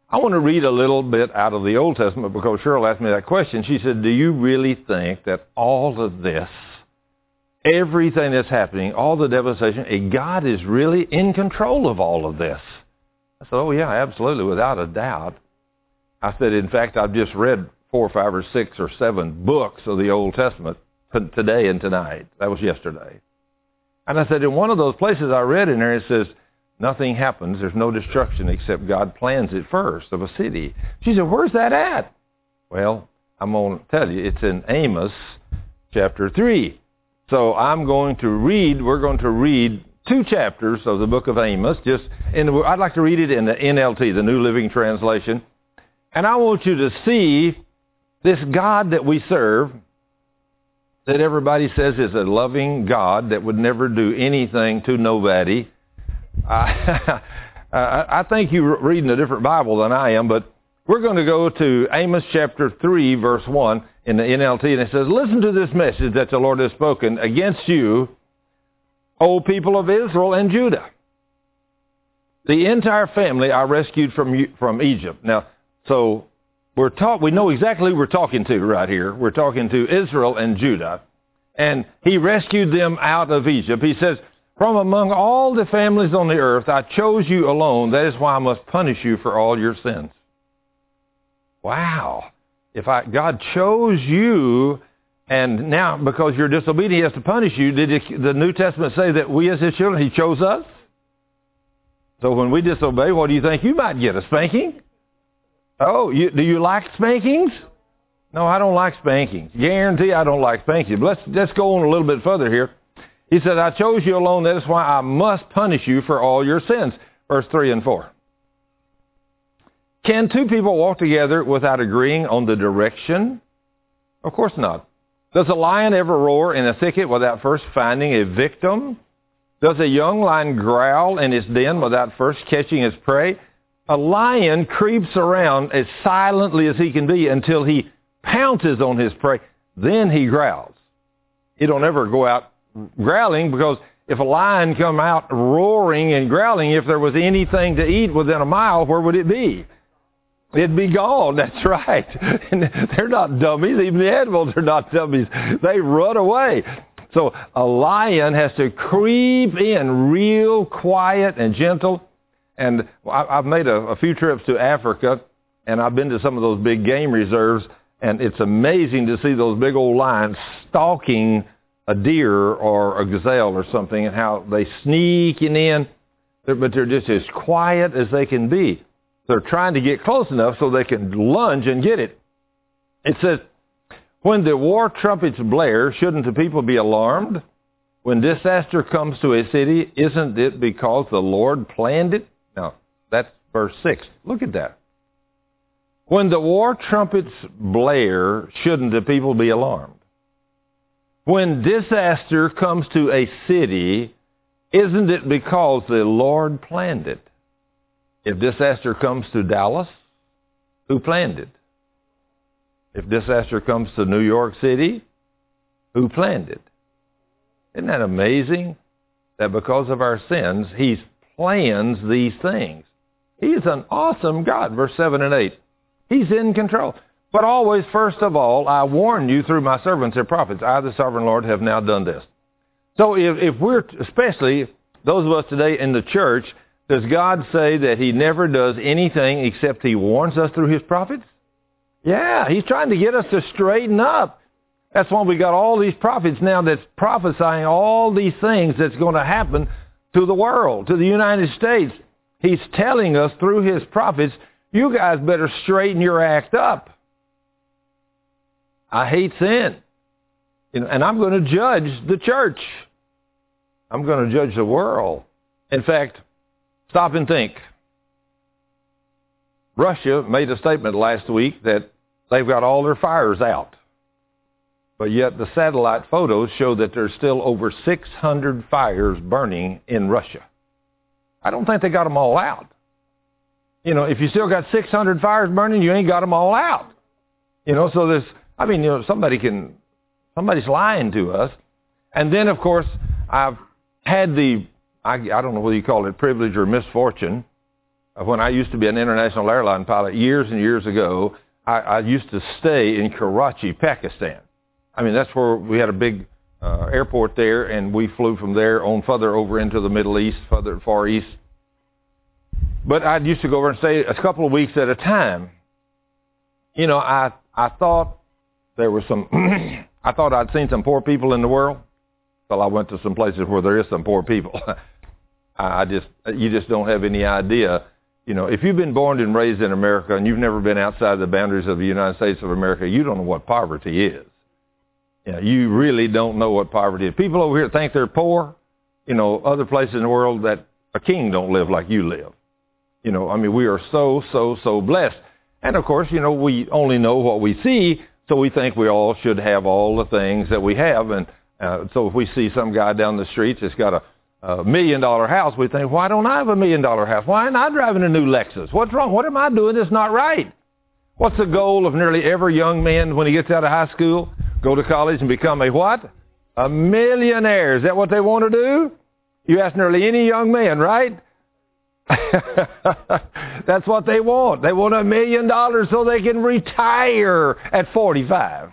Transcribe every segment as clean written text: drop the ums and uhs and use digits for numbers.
I want to read a little bit out of the Old Testament because Cheryl asked me that question. She said, do you really think that all of this, everything that's happening, all the devastation, God is really in control of all of this? I said, oh, yeah, absolutely, without a doubt. I said, in fact, I've just read 4 or 5 or 6 or 7 books of the Old Testament today and tonight. That was yesterday. And I said, in one of those places I read in there, it says, nothing happens. There's no destruction except God plans it first of a city. She said, where's that at? Well, I'm going to tell you, it's in Amos chapter 3. So we're going to read 2 chapters of the book of Amos. I'd like to read it in the NLT, the New Living Translation. And I want you to see this God that we serve, that everybody says is a loving God that would never do anything to nobody. I think you're reading a different Bible than I am, but we're going to go to Amos chapter 3, verse 1 in the NLT, and it says, listen to this message that the Lord has spoken against you, O people of Israel and Judah. The entire family I rescued from Egypt. Now, so we know exactly who we're talking to right here. We're talking to Israel and Judah. And he rescued them out of Egypt. He says, from among all the families on the earth, I chose you alone. That is why I must punish you for all your sins. Wow. God chose you, and now because you're disobedient, he has to punish you. Did the New Testament say that we as his children, he chose us? So when we disobey, what do you think? You might get a spanking. Oh, do you like spankings? No, I don't like spankings. Guarantee I don't like spankings. But let's go on a little bit further here. He said, I chose you alone, that is why I must punish you for all your sins. Verse 3 and 4. Can 2 people walk together without agreeing on the direction? Of course not. Does a lion ever roar in a thicket without first finding a victim? Does a young lion growl in his den without first catching his prey? A lion creeps around as silently as he can be until he pounces on his prey. Then he growls. He don't ever go out growling, because if a lion come out roaring and growling, if there was anything to eat within a mile, where would it be? It'd be gone. That's right. And they're not dummies. Even the animals are not dummies. They run away. So a lion has to creep in real quiet and gentle. And I've made a few trips to Africa, and I've been to some of those big game reserves, and it's amazing to see those big old lions stalking a deer or a gazelle or something, and how they sneaking in, but they're just as quiet as they can be. They're trying to get close enough so they can lunge and get it. It says, when the war trumpets blare, shouldn't the people be alarmed? When disaster comes to a city, isn't it because the Lord planned it? Now, that's verse 6. Look at that. When the war trumpets blare, shouldn't the people be alarmed? When disaster comes to a city, isn't it because the Lord planned it? If disaster comes to Dallas, who planned it? If disaster comes to New York City, who planned it? Isn't that amazing? That because of our sins, he plans these things. He is an awesome God. Verse 7 and 8. He's in control. But always, first of all, I warn you through my servants and prophets. I, the sovereign Lord, have now done this. So if we're, especially those of us today in the church, does God say that he never does anything except he warns us through his prophets? Yeah, he's trying to get us to straighten up. That's why we got all these prophets now that's prophesying all these things that's going to happen to the world, to the United States. He's telling us through his prophets, you guys better straighten your act up. I hate sin. And I'm going to judge the church. I'm going to judge the world. In fact, stop and think. Russia made a statement last week that they've got all their fires out. But yet the satellite photos show that there's still over 600 fires burning in Russia. I don't think they got them all out. If you still got 600 fires burning, you ain't got them all out. So there's, somebody's lying to us. And then, of course, I've had I don't know whether you call it privilege or misfortune, when I used to be an international airline pilot years and years ago, I used to stay in Karachi, Pakistan. I mean, that's where we had a big airport there, and we flew from there on further over into the Middle East, Far East. But I used to go over and stay a couple of weeks at a time. You know, I thought there was some, I thought I'd seen some poor people in the world. Well, I went to some places where there is some poor people. You just don't have any idea. You know, if you've been born and raised in America and you've never been outside the boundaries of the United States of America, you don't know what poverty is. You know, you really don't know what poverty is. People over here think they're poor. You know, other places in the world that a king don't live like you live. You know, I mean, we are so blessed. And of course, you know, we only know what we see, so we think we all should have all the things that we have. And so if we see some guy down the street that's got a $1 million house, we think, why don't I have a $1 million house? Why am I driving a new Lexus? What's wrong? What am I doing that's not right? What's the goal of nearly every young man when he gets out of high school? Go to college and become a what? A millionaire. Is that what they want to do? You ask nearly any young man, right? That's what they want. They want $1 million so they can retire at 45.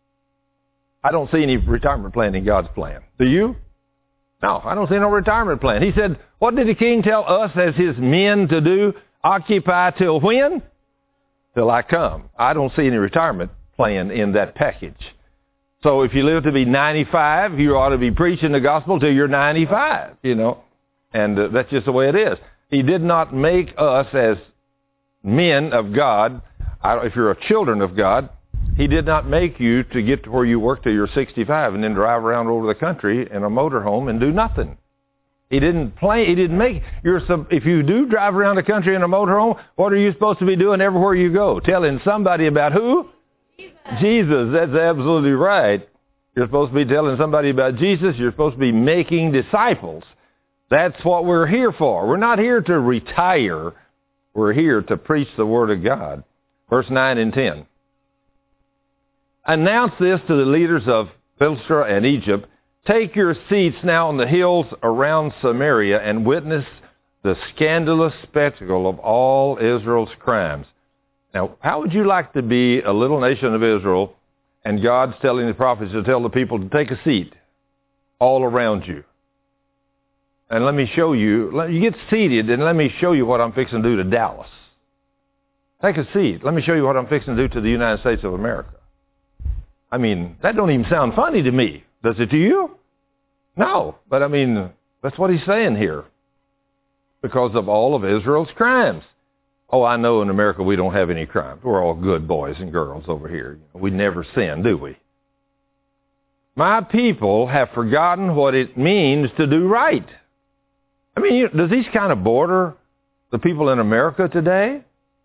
I don't see any retirement plan in God's plan. Do you? No, I don't see no retirement plan. He said, what did the king tell us as his men to do? Occupy till when? Till I come. I don't see any retirement plan in that package. So if you live to be 95, you ought to be preaching the gospel till you're 95, you know. And that's just the way it is. He did not make us as men of God. If you're a children of God, He did not make you to get to where you work till you're 65 and then drive around over the country in a motorhome and do nothing. He didn't make, if you do drive around the country in a motorhome, what are you supposed to be doing everywhere you go? Telling somebody about who? Jesus. That's absolutely right. You're supposed to be telling somebody about Jesus. You're supposed to be making disciples. That's what we're here for. We're not here to retire. We're here to preach the Word of God. Verse 9 and 10. Announce this to the leaders of Philistia and Egypt. Take your seats now on the hills around Samaria and witness the scandalous spectacle of all Israel's crimes. Now, how would you like to be a little nation of Israel and God's telling the prophets to tell the people to take a seat all around you? And let me show you, you get seated and let me show you what I'm fixing to do to Dallas. Take a seat. Let me show you what I'm fixing to do to the United States of America. I mean, that don't even sound funny to me. Does it to you? No. But I mean, that's what he's saying here. Because of all of Israel's crimes. Oh, I know in America we don't have any crimes. We're all good boys and girls over here. We never sin, do we? My people have forgotten what it means to do right. I mean, does these kind of border the people in America today?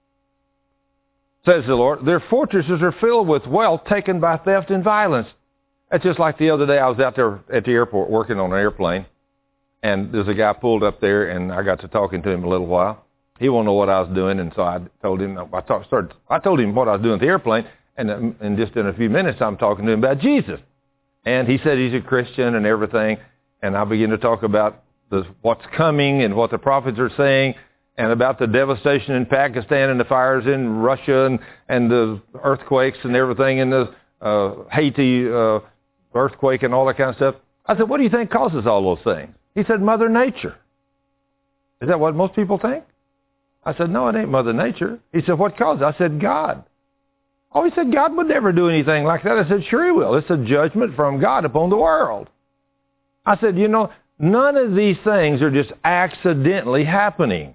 Says the Lord, their fortresses are filled with wealth taken by theft and violence. That's just like the other day I was out there at the airport working on an airplane, and there's a guy pulled up there, and I got to talking to him a little while. He won't know what I was doing, and so I told him what I was doing at the airplane, and just in a few minutes I'm talking to him about Jesus. And he said he's a Christian and everything, and I began to talk about what's coming and what the prophets are saying, and about the devastation in Pakistan and the fires in Russia and the earthquakes and everything and the Haiti earthquake and all that kind of stuff. I said, what do you think causes all those things? He said, Mother Nature. Is that what most people think? I said, no, it ain't Mother Nature. He said, what causes it? I said, God. Oh, he said, God would never do anything like that. I said, sure he will. It's a judgment from God upon the world. I said, you know, none of these things are just accidentally happening.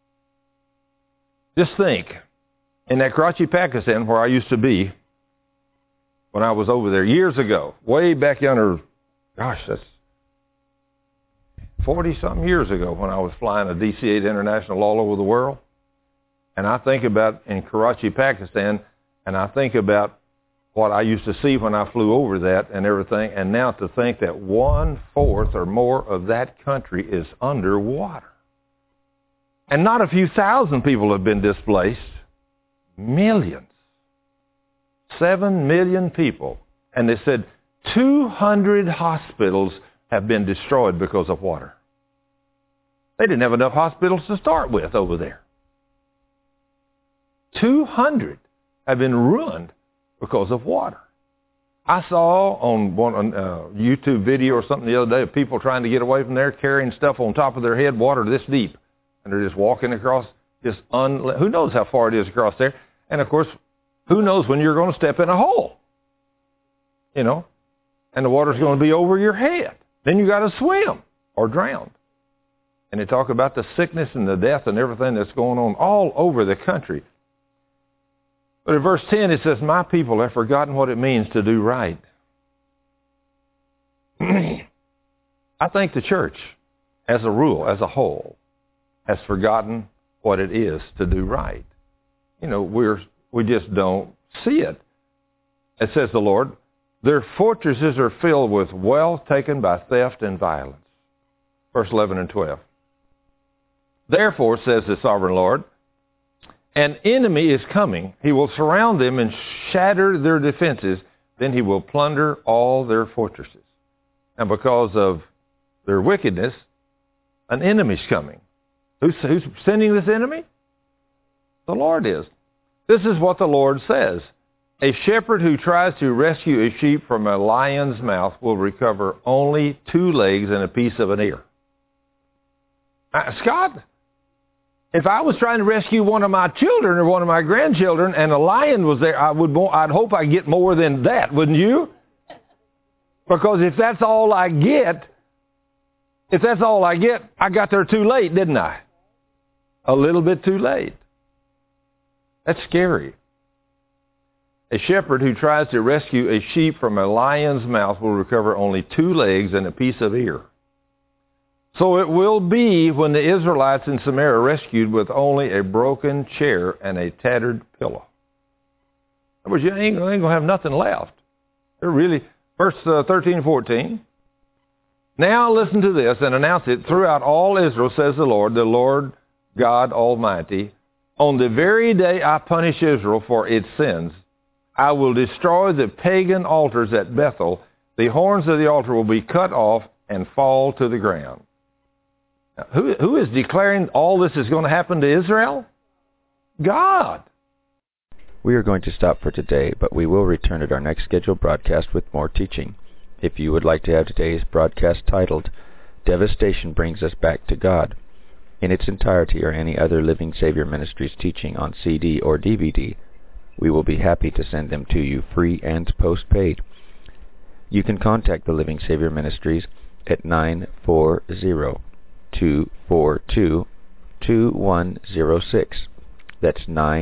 Just think, in that Karachi, Pakistan, where I used to be, when I was over there years ago, way back yonder, gosh, that's 40-something years ago when I was flying a DC-8 International all over the world. And I think about in Karachi, Pakistan, and I think about what I used to see when I flew over that and everything, and now to think that 1/4 or more of that country is underwater. And not a few thousand people have been displaced. Millions. 7 million people. And they said 200 hospitals have been destroyed because of water. They didn't have enough hospitals to start with over there. 200 have been ruined because of water. I saw on one YouTube video or something the other day of people trying to get away from there, carrying stuff on top of their head, water this deep. And they're just walking across this, who knows how far it is across there. And, of course, who knows when you're going to step in a hole, you know, and the water's going to be over your head. Then you got to swim or drown. And they talk about the sickness and the death and everything that's going on all over the country. But in verse 10 it says, my people have forgotten what it means to do right. I think the church, as a rule, as a whole, has forgotten what it is to do right. You know, we just don't see it. It says the Lord, their fortresses are filled with wealth taken by theft and violence. Verse 11 and 12. Therefore, says the sovereign Lord, an enemy is coming. He will surround them and shatter their defenses. Then he will plunder all their fortresses. And because of their wickedness, an enemy's coming. Who's sending this enemy? The Lord is. This is what the Lord says. A shepherd who tries to rescue a sheep from a lion's mouth will recover only 2 legs and a piece of an ear. Scott, if I was trying to rescue one of my children or one of my grandchildren and a lion was there, I'd hope I get more than that, wouldn't you? Because if that's all I get, I got there too late, didn't I? A little bit too late. That's scary. A shepherd who tries to rescue a sheep from a lion's mouth will recover only 2 legs and a piece of ear. So it will be when the Israelites in Samaria are rescued with only a broken chair and a tattered pillow. In other words, you ain't going to have nothing left. They're really, verse 13 and 14. Now listen to this and announce it throughout all Israel, says the Lord God Almighty. On the very day I punish Israel for its sins, I will destroy the pagan altars at Bethel. The horns of the altar will be cut off and fall to the ground. Now, who is declaring all this is going to happen to Israel? God. We are going to stop for today, but we will return at our next scheduled broadcast with more teaching. If you would like to have today's broadcast titled, Devastation Brings Us Back to God, in its entirety or any other Living Savior Ministries teaching on CD or DVD, we will be happy to send them to you free and postpaid. You can contact the Living Savior Ministries at 940-242-2106. That's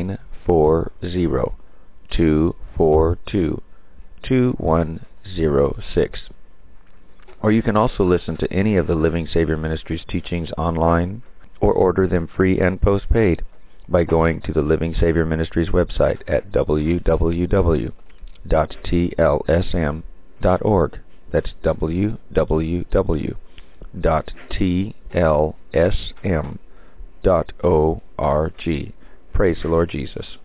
940-242-2106. Or you can also listen to any of the Living Savior Ministries teachings online or order them free and postpaid by going to the Living Savior Ministries website at www.tlsm.org. That's www.tlsm.org. Praise the Lord Jesus.